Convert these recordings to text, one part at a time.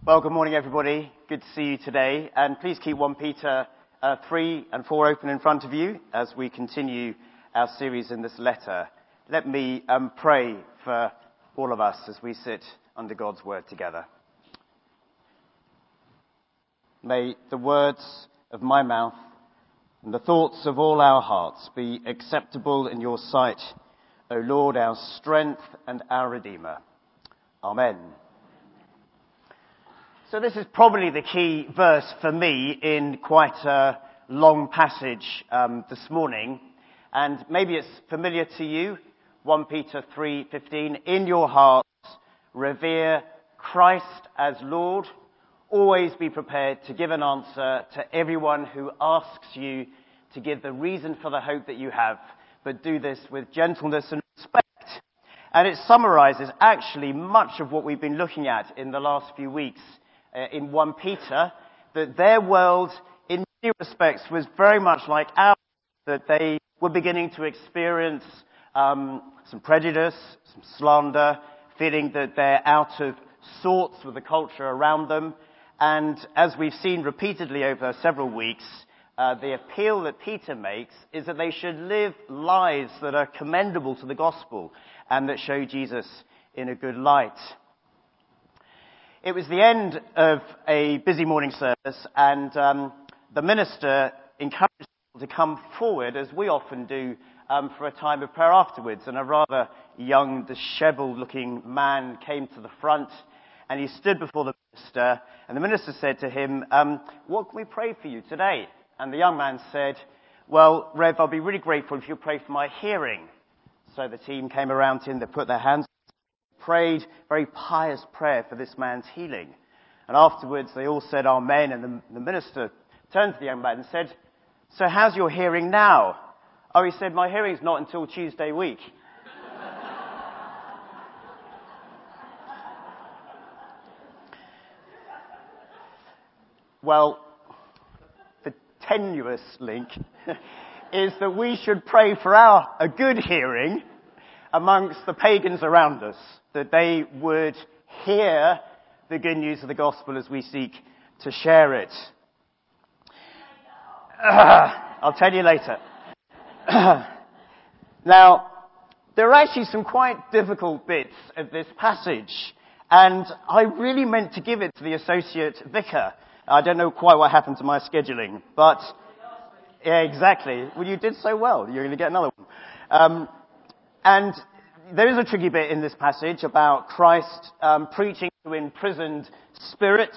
Well, good morning, everybody. Good to see you today. And please keep 1 Peter 3 and 4 open in front of you as we continue our series in this letter. Let me pray for all of us as we sit under God's word together. May the words of my mouth and the thoughts of all our hearts be acceptable in your sight, O Lord, our strength and our Redeemer. Amen. So this is probably the key verse for me in quite a long passage this morning. And maybe it's familiar to you. 1 Peter 3:15, in your hearts, revere Christ as Lord. Always be prepared to give an answer to everyone who asks you to give the reason for the hope that you have, but do this with gentleness and respect. And it summarizes actually much of what we've been looking at in the last few weeks in 1 Peter, that their world in many respects was very much like ours, that they were beginning to experience some prejudice, some slander, feeling that they're out of sorts with the culture around them. And as we've seen repeatedly over several weeks, the appeal that Peter makes is that they should live lives that are commendable to the gospel and that show Jesus in a good light. It was the end of a busy morning service, and the minister encouraged people to come forward, as we often do, for a time of prayer afterwards. And a rather young, disheveled-looking man came to the front, and he stood before the minister, and the minister said to him, what can we pray for you today? And the young man said, well, Rev, I'll be really grateful if you pray for my hearing. So the team came around to him, they put their hands, prayed very pious prayer for this man's healing. And afterwards they all said amen, and the minister turned to the young man and said, so how's your hearing now? Oh, he said, my hearing's not until Tuesday week. Well, the tenuous link is that we should pray for a good hearing amongst the pagans around us, that they would hear the good news of the gospel as we seek to share it. I'll tell you later. Now, there are actually some quite difficult bits of this passage, and I really meant to give it to the associate vicar. I don't know quite what happened to my scheduling, but yeah, exactly. Well, you did so well. You're going to get another one. And there is a tricky bit in this passage about Christ preaching to imprisoned spirits.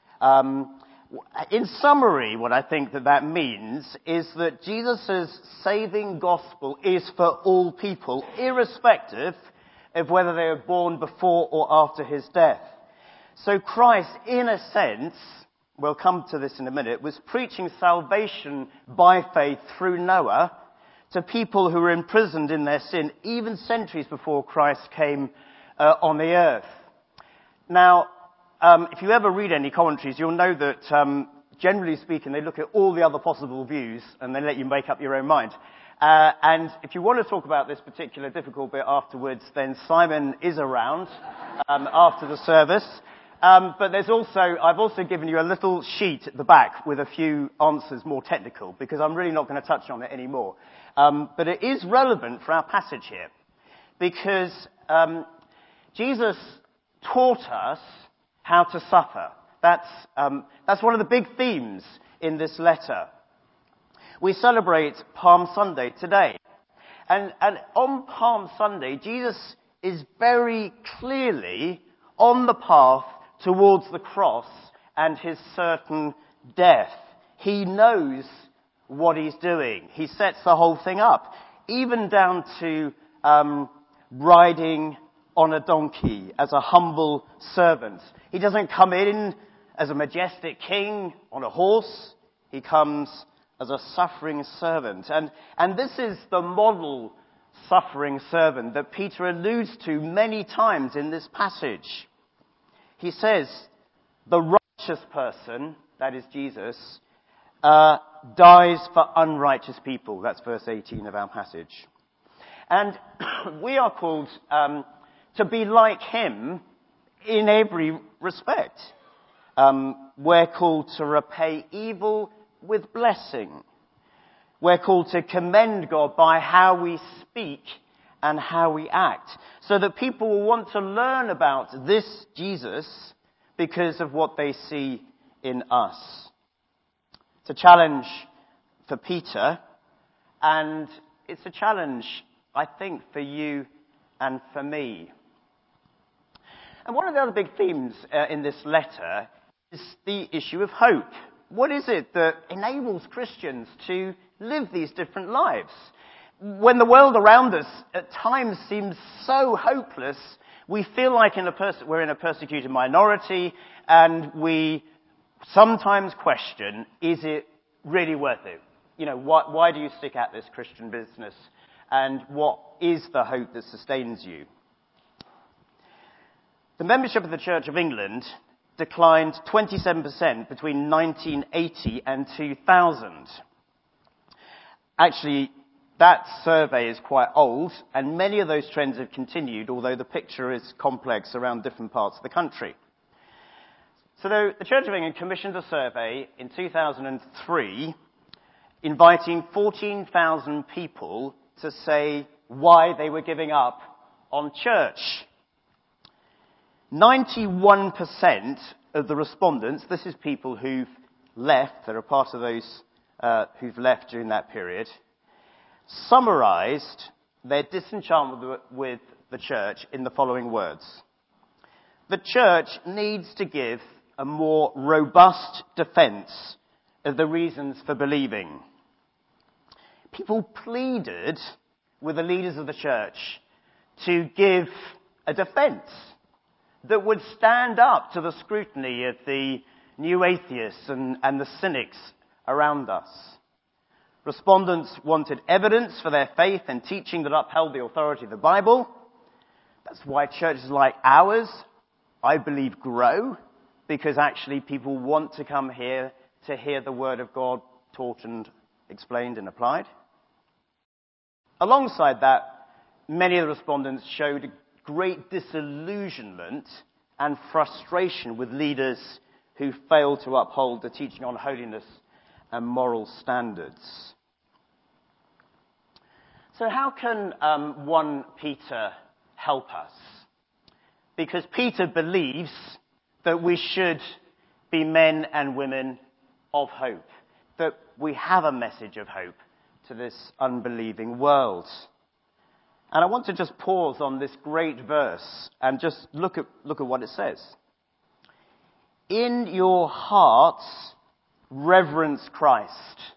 In summary, what I think that means is that Jesus' saving gospel is for all people, irrespective of whether they were born before or after his death. So Christ, in a sense, we'll come to this in a minute, was preaching salvation by faith through Noah to people who were imprisoned in their sin, even centuries before Christ came on the earth. Now, if you ever read any commentaries, you'll know that, generally speaking, they look at all the other possible views and they let you make up your own mind. And if you want to talk about this particular difficult bit afterwards, then Simon is around after the service. But I've also given you a little sheet at the back with a few answers more technical, because I'm really not going to touch on it anymore. But it is relevant for our passage here, because Jesus taught us how to suffer. That's one of the big themes in this letter. We celebrate Palm Sunday today. And on Palm Sunday, Jesus is very clearly on the path towards the cross and his certain death. He knows what he's doing. He sets the whole thing up, even down to riding on a donkey as a humble servant. He doesn't come in as a majestic king on a horse. He comes as a suffering servant. And this is the model suffering servant that Peter alludes to many times in this passage. He says, the righteous person, that is Jesus, dies for unrighteous people. That's verse 18 of our passage. And we are called to be like him in every respect. We're called to repay evil with blessing. We're called to commend God by how we speak and how we act, so that people will want to learn about this Jesus because of what they see in us. It's a challenge for Peter, and it's a challenge, I think, for you and for me. And one of the other big themes in this letter is the issue of hope. What is it that enables Christians to live these different lives? When the world around us at times seems so hopeless, we feel like we're in a persecuted minority, and we sometimes question, is it really worth it? Why do you stick at this Christian business? And what is the hope that sustains you? The membership of the Church of England declined 27% between 1980 and 2000. Actually, that survey is quite old, and many of those trends have continued, although the picture is complex around different parts of the country. So the Church of England commissioned a survey in 2003, inviting 14,000 people to say why they were giving up on church. 91% of the respondents, this is people who've left, they're a part of those who've left during that period, summarized their disenchantment with the church in the following words. The church needs to give a more robust defense of the reasons for believing. People pleaded with the leaders of the church to give a defense that would stand up to the scrutiny of the new atheists and the cynics around us. Respondents wanted evidence for their faith and teaching that upheld the authority of the Bible. That's why churches like ours, I believe, grow, because actually people want to come here to hear the Word of God taught and explained and applied. Alongside that, many of the respondents showed great disillusionment and frustration with leaders who failed to uphold the teaching on holiness and moral standards. So how can 1 Peter help us? Because Peter believes that we should be men and women of hope, that we have a message of hope to this unbelieving world. And I want to just pause on this great verse and just look at what it says. In your hearts, reverence Christ.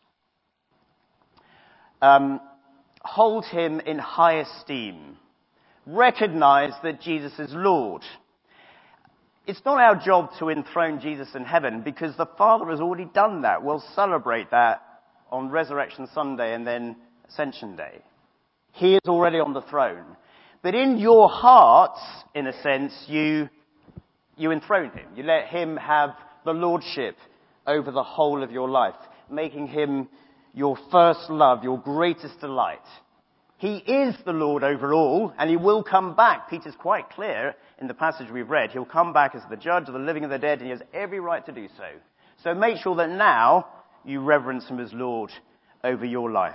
Hold him in high esteem. Recognize that Jesus is Lord. It's not our job to enthrone Jesus in heaven, because the Father has already done that. We'll celebrate that on Resurrection Sunday and then Ascension Day. He is already on the throne. But in your hearts, in a sense, you enthrone him. You let him have the lordship over the whole of your life, making him your first love, your greatest delight. He is the Lord over all, and he will come back. Peter's quite clear in the passage we've read. He'll come back as the judge of the living and the dead, and he has every right to do so. So make sure that now you reverence him as Lord over your life.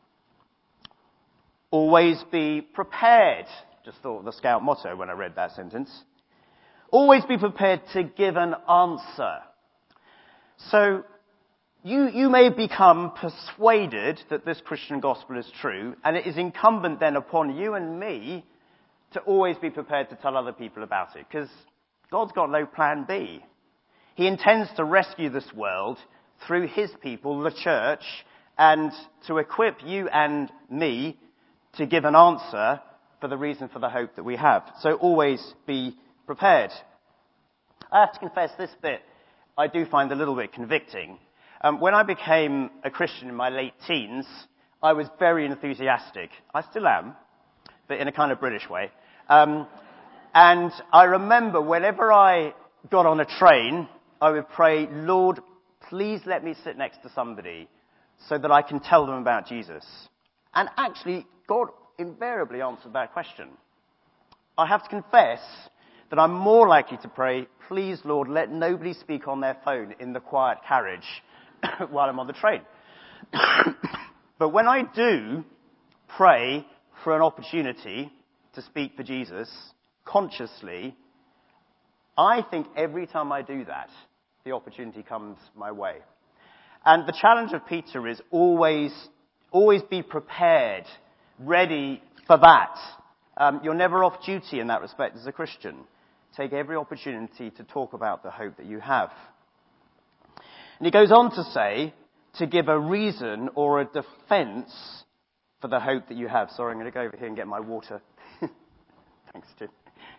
Always be prepared. Just thought of the Scout motto when I read that sentence. Always be prepared to give an answer. So you may become persuaded that this Christian gospel is true, and it is incumbent then upon you and me to always be prepared to tell other people about it, because God's got no plan B. He intends to rescue this world through his people, the church, and to equip you and me to give an answer for the reason for the hope that we have. So always be prepared. I have to confess this bit I do find a little bit convicting. When I became a Christian in my late teens, I was very enthusiastic. I still am, but in a kind of British way. And I remember whenever I got on a train, I would pray, Lord, please let me sit next to somebody so that I can tell them about Jesus. And actually, God invariably answered that question. I have to confess that I'm more likely to pray, please, Lord, let nobody speak on their phone in the quiet carriage while I'm on the train. But when I do pray for an opportunity to speak for Jesus consciously, I think every time I do that, the opportunity comes my way. And the challenge of Peter is always be prepared, ready for that. You're never off duty in that respect as a Christian. Take every opportunity to talk about the hope that you have. And he goes on to say, to give a reason or a defense for the hope that you have. Sorry, I'm going to go over here and get my water. Thanks, Tim.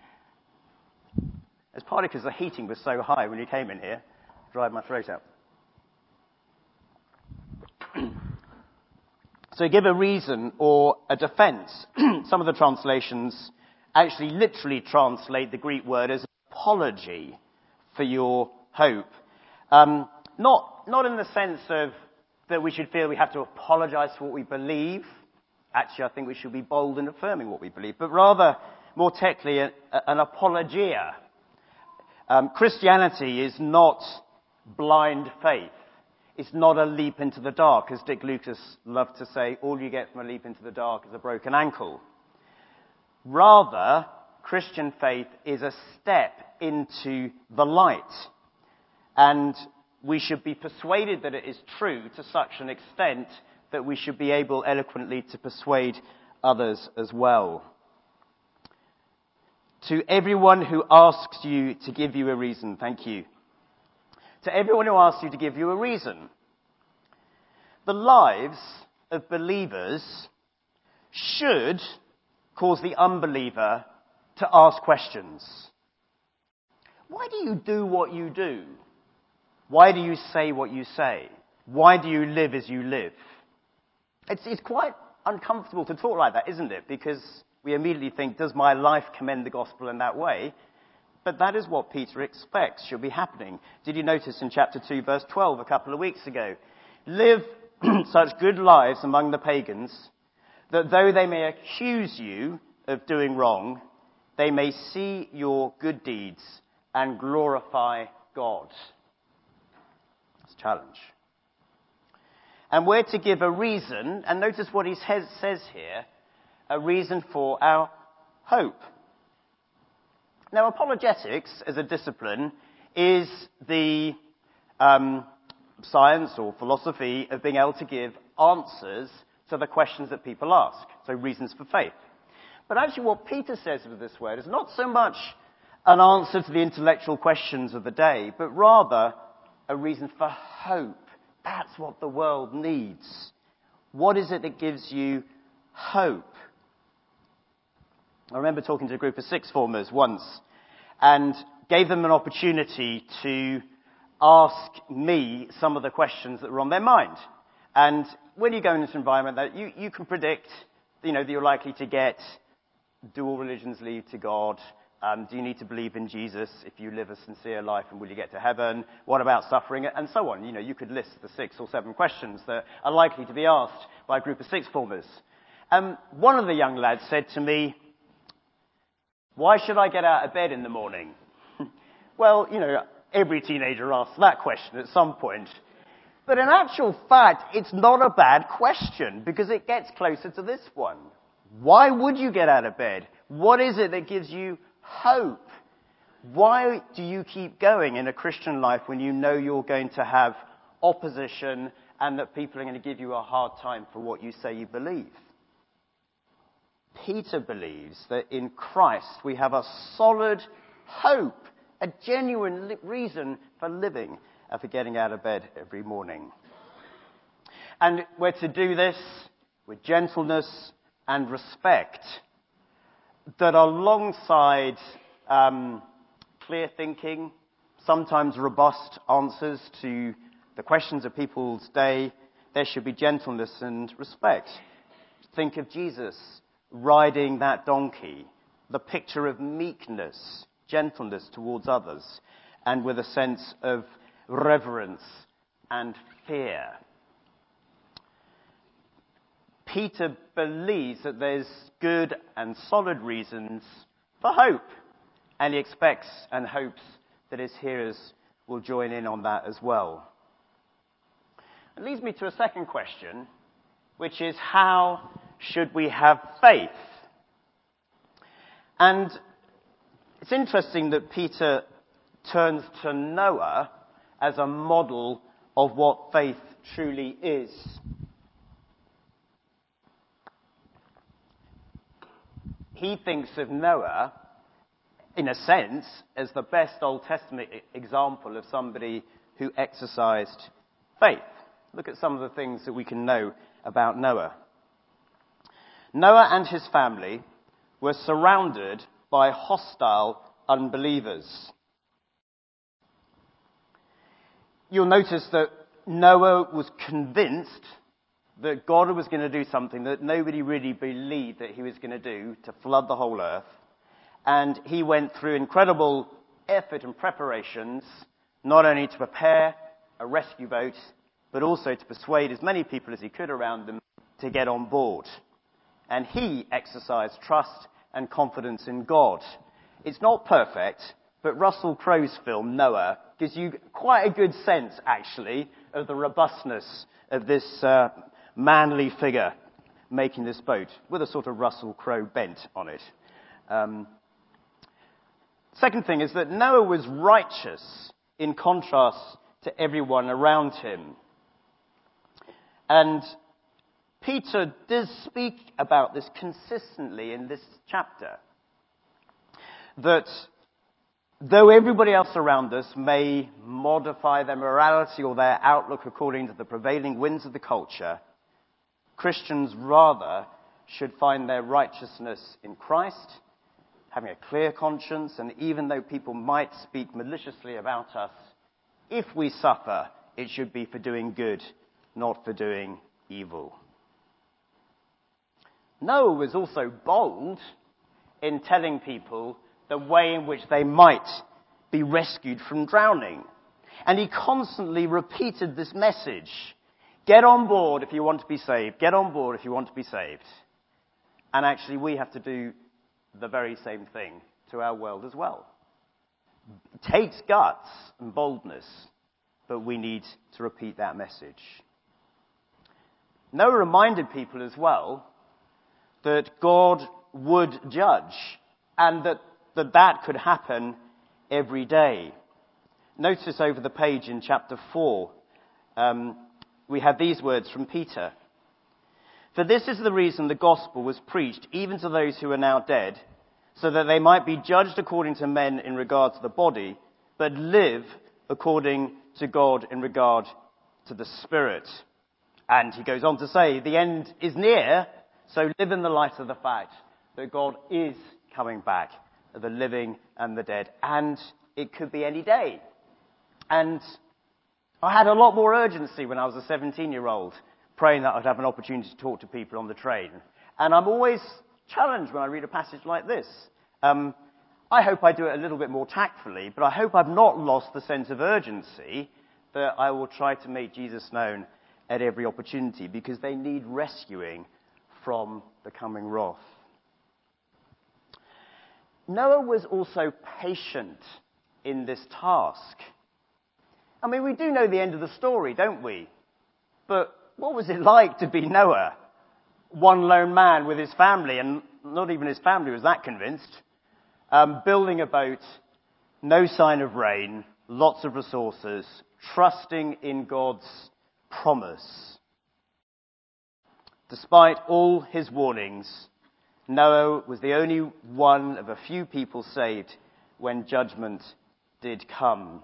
It's partly because the heating was so high when you came in here. Dried my throat out. So give a reason or a defense. Some of the translations actually literally translate the Greek word as apology for your hope. Not in the sense of that we should feel we have to apologize for what we believe. Actually, I think we should be bold in affirming what we believe, but rather, more technically, an apologia. Christianity is not blind faith. It's not a leap into the dark, as Dick Lucas loved to say, all you get from a leap into the dark is a broken ankle. Rather, Christian faith is a step into the light. And we should be persuaded that it is true to such an extent that we should be able eloquently to persuade others as well. To everyone who asks you to give you a reason, thank you. To everyone who asks you to give you a reason. The lives of believers should cause the unbeliever to ask questions. Why do you do what you do? Why do you say what you say? Why do you live as you live? It's quite uncomfortable to talk like that, isn't it? Because we immediately think, does my life commend the gospel in that way? But that is what Peter expects should be happening. Did you notice in chapter 2, verse 12, a couple of weeks ago? Live such good lives among the pagans, that though they may accuse you of doing wrong, they may see your good deeds and glorify God. That's a challenge. And we're to give a reason, and notice what he says here, a reason for our hope. Now, apologetics as a discipline is the science or philosophy of being able to give answers to the questions that people ask, so reasons for faith. But actually what Peter says with this word is not so much an answer to the intellectual questions of the day, but rather a reason for hope. That's what the world needs. What is it that gives you hope? I remember talking to a group of sixth formers once and gave them an opportunity to ask me some of the questions that were on their mind. And when you go in this environment, that you can predict, that you're likely to get, do all religions lead to God? Do you need to believe in Jesus if you live a sincere life, and will you get to heaven? What about suffering? And so on. You could list the 6 or 7 questions that are likely to be asked by a group of sixth formers. One of the young lads said to me, why should I get out of bed in the morning? Well, every teenager asks that question at some point. But in actual fact, it's not a bad question, because it gets closer to this one. Why would you get out of bed? What is it that gives you hope? Why do you keep going in a Christian life when you know you're going to have opposition and that people are going to give you a hard time for what you say you believe? Peter believes that in Christ we have a solid hope, a genuine reason for living and for getting out of bed every morning. And we're to do this with gentleness and respect that alongside clear thinking, sometimes robust answers to the questions of people's day, there should be gentleness and respect. Think of Jesus riding that donkey, the picture of meekness, gentleness towards others, and with a sense of reverence and fear. Peter believes that there's good and solid reasons for hope. and he expects and hopes that his hearers will join in on that as well. It leads me to a second question, which is, how should we have faith? And it's interesting that Peter turns to Noah as a model of what faith truly is. He thinks of Noah, in a sense, as the best Old Testament example of somebody who exercised faith. Look at some of the things that we can know about Noah. Noah and his family were surrounded by hostile unbelievers. You'll notice that Noah was convinced that God was going to do something that nobody really believed that he was going to do, to flood the whole earth. And he went through incredible effort and preparations, not only to prepare a rescue boat, but also to persuade as many people as he could around them to get on board. And he exercised trust and confidence in God. It's not perfect, but Russell Crowe's film, Noah, gives you quite a good sense, actually, of the robustness of this manly figure making this boat, with a sort of Russell Crowe bent on it. Second thing is that Noah was righteous in contrast to everyone around him. And Peter does speak about this consistently in this chapter. That though everybody else around us may modify their morality or their outlook according to the prevailing winds of the culture, Christians rather should find their righteousness in Christ, having a clear conscience, and even though people might speak maliciously about us, if we suffer, it should be for doing good, not for doing evil. Noah was also bold in telling people the way in which they might be rescued from drowning. And he constantly repeated this message: get on board if you want to be saved. Get on board if you want to be saved. And actually, we have to do the very same thing to our world as well. It takes guts and boldness, but we need to repeat that message. Noah reminded people as well that God would judge, and that could happen every day. Notice over the page in chapter 4, we have these words from Peter. For this is the reason the gospel was preached even to those who are now dead, so that they might be judged according to men in regard to the body, but live according to God in regard to the spirit. And he goes on to say, the end is near, so live in the light of the fact that God is coming back, the living and the dead. And it could be any day. And I had a lot more urgency when I was a 17-year-old, praying that I'd have an opportunity to talk to people on the train. And I'm always challenged when I read a passage like this. I hope I do it a little bit more tactfully, but I hope I've not lost the sense of urgency that I will try to make Jesus known at every opportunity, because they need rescuing from the coming wrath. Noah was also patient in this task. I mean, we do know the end of the story, don't we? But what was it like to be Noah? One lone man with his family, and not even his family was that convinced, building a boat, no sign of rain, lots of resources, trusting in God's promise. Despite all his warnings, Noah was the only one of a few people saved when judgment did come.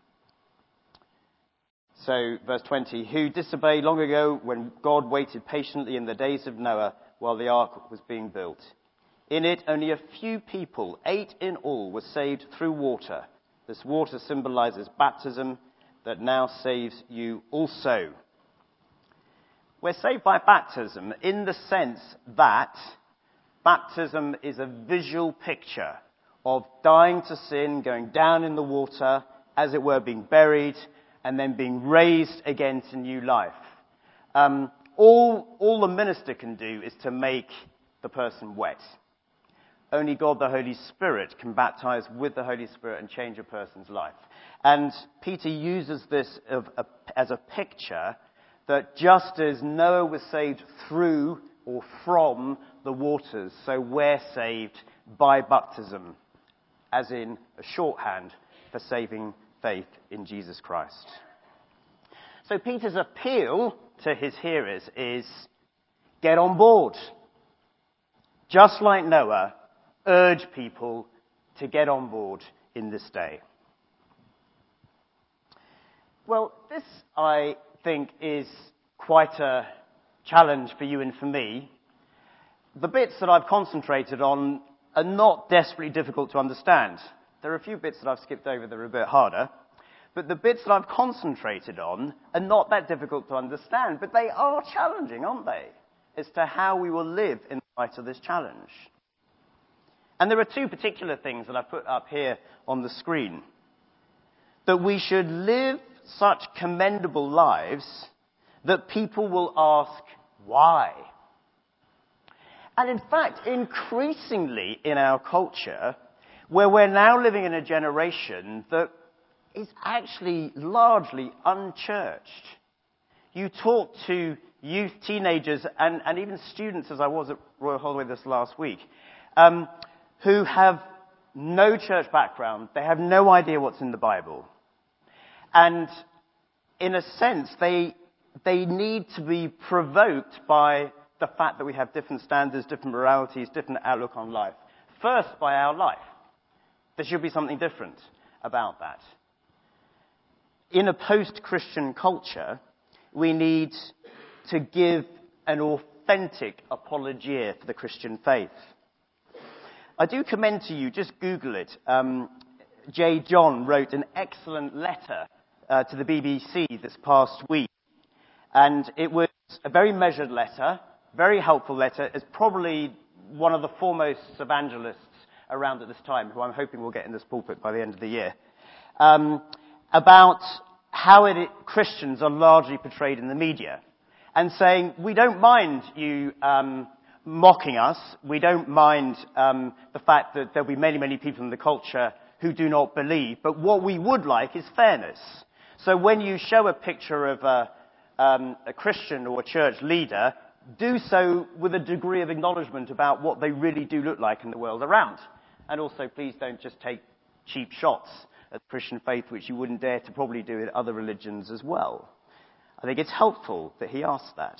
So, verse 20, who disobeyed long ago when God waited patiently in the days of Noah while the ark was being built. In it, only a few people, 8 in all, were saved through water. This water symbolizes baptism that now saves you also. We're saved by baptism in the sense that baptism is a visual picture of dying to sin, going down in the water, as it were, being buried, and then being raised again to new life. All the minister can do is to make the person wet. only God the Holy Spirit can baptize with the Holy Spirit and change a person's life. And Peter uses this as a picture that just as Noah was saved through or from the waters, so we're saved by baptism, as in a shorthand for saving faith in Jesus Christ. So Peter's appeal to his hearers is, get on board. Just like Noah, urge people to get on board in this day. Well, this, I think, is quite a challenge for you and for me. The bits that I've concentrated on are not desperately difficult to understand. There are a few bits that I've skipped over that are a bit harder. But the bits that I've concentrated on are not that difficult to understand, but they are challenging, aren't they? As to how we will live in light of this challenge. And there are two particular things that I've put up here on the screen. That we should live such commendable lives that people will ask, why? And in fact, increasingly in our culture, where we're now living in a generation that is actually largely unchurched. You talk to youth, teenagers, and even students, as I was at Royal Holloway this last week, who have no church background. They have no idea what's in the Bible. And in a sense, they need to be provoked by the fact that we have different standards, different moralities, different outlook on life. First, by our life. There should be something different about that. In a post-Christian culture, we need to give an authentic apologia for the Christian faith. I do commend to you, just Google it. J. John wrote an excellent letter to the BBC this past week. And it was a very measured letter, very helpful letter. It's probably one of the foremost evangelists around at this time, who I'm hoping will get in this pulpit by the end of the year. About how Christians are largely portrayed in the media. And saying, we don't mind you mocking us. We don't mind the fact that there'll be many, many people in the culture who do not believe. But what we would like is fairness. So when you show a picture of a Christian or a church leader, do so with a degree of acknowledgement about what they really do look like in the world around. And also, please don't just take cheap shots at the Christian faith, which you wouldn't dare to probably do in other religions as well. I think it's helpful that he asks that.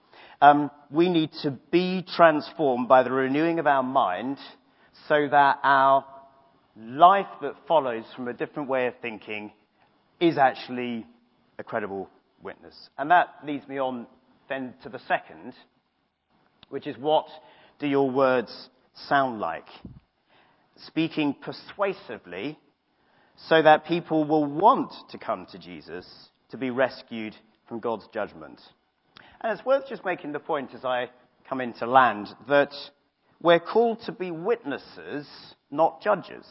We need to be transformed by the renewing of our mind so that our life that follows from a different way of thinking is actually a credible witness. And that leads me on then to the second, which is, what do your words sound like? Speaking persuasively so that people will want to come to Jesus to be rescued from God's judgment. And it's worth just making the point as I come into land that we're called to be witnesses, not judges.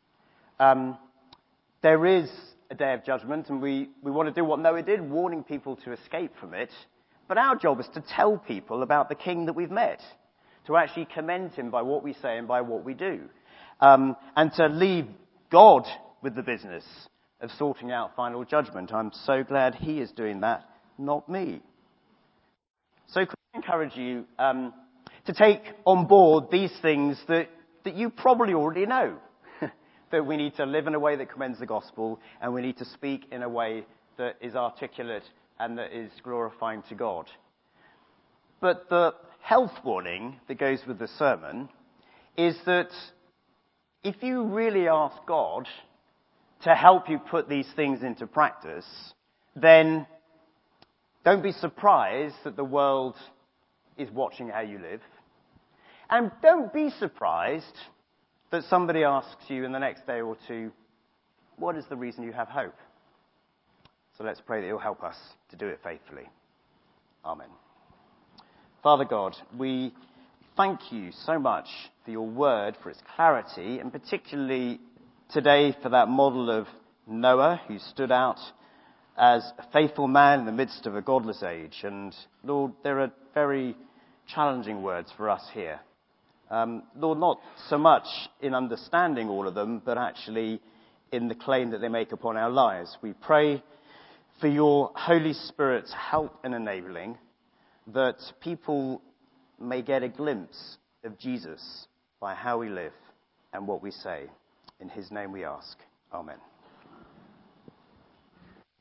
There is a day of judgment, and we want to do what Noah did, warning people to escape from it. But our job is to tell people about the King that we've met, to actually commend him by what we say and by what we do. And to leave God with the business of sorting out final judgment. I'm so glad he is doing that, not me. So could I encourage you to take on board these things that you probably already know. That we need to live in a way that commends the gospel, and we need to speak in a way that is articulate and that is glorifying to God. But the health warning that goes with the sermon is that if you really ask God to help you put these things into practice, then don't be surprised that the world is watching how you live. And don't be surprised that somebody asks you in the next day or two, what is the reason you have hope? So let's pray that he'll help us to do it faithfully. Amen. Father God, we thank you so much for your word, for its clarity, and particularly today for that model of Noah, who stood out as a faithful man in the midst of a godless age. And Lord, there are very challenging words for us here. Lord, not so much in understanding all of them, but actually in the claim that they make upon our lives. We pray for your Holy Spirit's help and enabling, that people may get a glimpse of Jesus by how we live and what we say. In his name we ask. Amen.